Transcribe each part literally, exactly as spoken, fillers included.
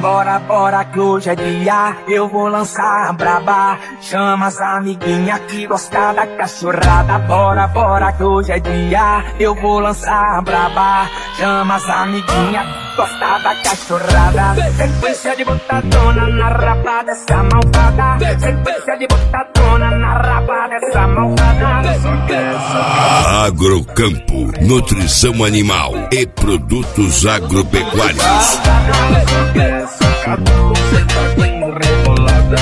Bora, bora que hoje é dia, eu vou lançar a braba. Chama as amiguinhas que gostam da cachorrada. Bora, bora que hoje é dia, eu vou lançar a braba. Chama as amiguinhas que gostam da cachorrada. Sequência de botadona na raba dessa malvada. Sequência de botadona na raba dessa malvada. Agrocampo, nutrição animal e produtos agropecuários. Sacadão, sentadinho, rebolada.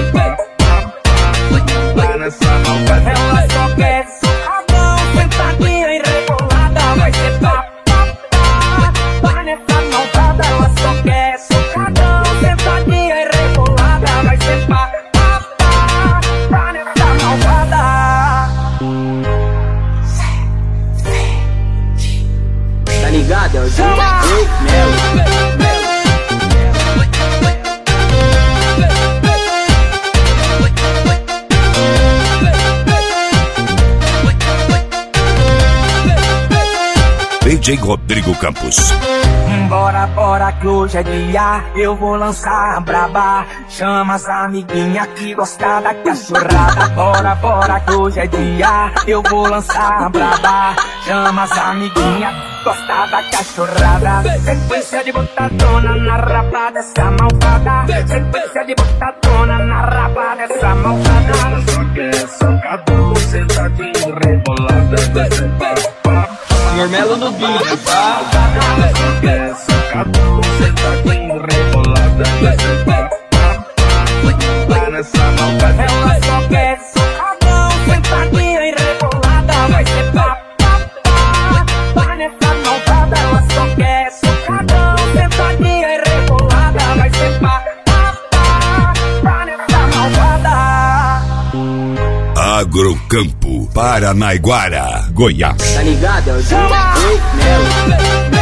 Vai nessa malvada. Ela só quer sacadão, sentadinha e rebolada. Vai ser pá, pá, pá. Vai nessa malvada. Ela só quer sacadão, sentadinha e rebolada. Vai ser pá, pá, pá. Vai nessa malvada. Tá ligado? É o D J Melo. D J Rodrigo Campos. Bora, bora que hoje é dia, eu vou lançar a braba. Chama as amiguinhas que gostam da cachorrada. Bora, bora que hoje é dia, eu vou lançar a braba. Chama as amiguinhas que gostam da cachorrada. Sequência de botadona na raba dessa malvada. Sequência de botadona na raba dessa malvada. Só quer sacadão, sentadinho, rebolada. Senhor Melo no beat, tá? Sacadão, sentadinho, rebolada. Vai nessa malvada. Ela só quer sacadão, sentadinha e rebolada. Vai ser pá, pá, pá. Vai nessa malvada. Ela só quer sacadão, sentadinha e rebolada. Vai ser pá, pá, pá. Vai nessa malvada. Agrocampo, Paranaiguara, Goiás. Tá ligado? É o D J Melo.